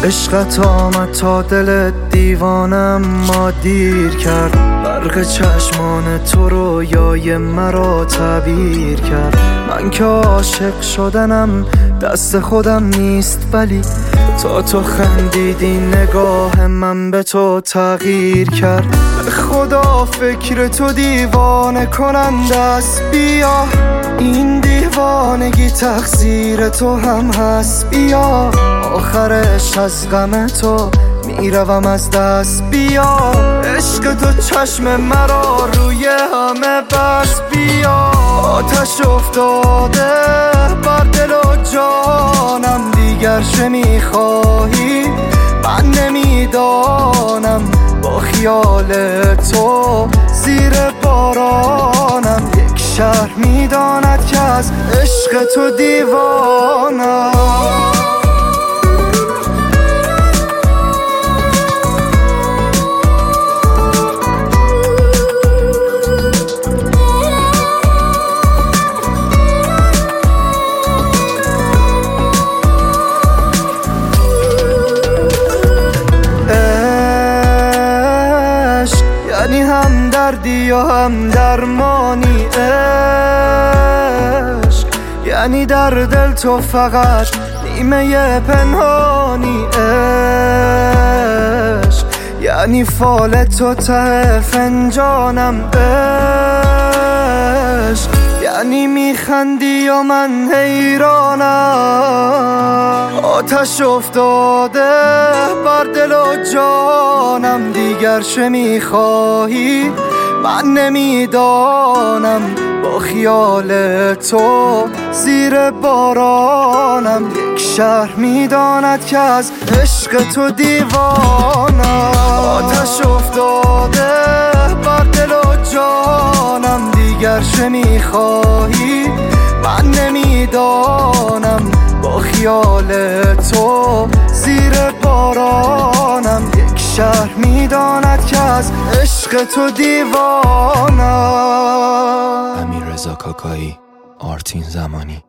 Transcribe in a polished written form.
عشقت آمد تا دل دیوانم ما دیر کرد. برق چشمان تو رویای مرا تعبیر کرد. من که عاشق شدنم دست خودم نیست، ولی تا تو خندیدی نگاه من به تو تغییر کرد. به خدا فکر تو دیوانه کننده است، بیا این دیوانگی تقصیر تو هم هست. بیا آخرش از غم تو میروم از دست. بیا عشق تو چشم مرا روی همه بس. بیا آتش افتاده بر دل و جانم، دیگر چه میخواهی من نمیدانم. با خیال تو زیر بارانم، یک شهر میداند که از عشق تو دیوانم. یعنی هم دردی و هم درمانی، عشق یعنی در دل تو فقط نیمه پنهانی، عشق یعنی فال تو ته فنجانم، عشق یعنی میخندی و من حیرانم. آتش افتاده بر دل و جانم، دیگر چه میخواهی من نمیدانم. با خیال تو زیر بارانم، یک شهر میداند که از عشق تو دیوانم. آتش افتاده بر دل و جانم، دیگر چه میخواهی من نمیدانم. با خیال تو زیر بارانم، یک شهر میداند که از عشق تو دیوانم. امیررضا کاکایی، آرتین زمانی.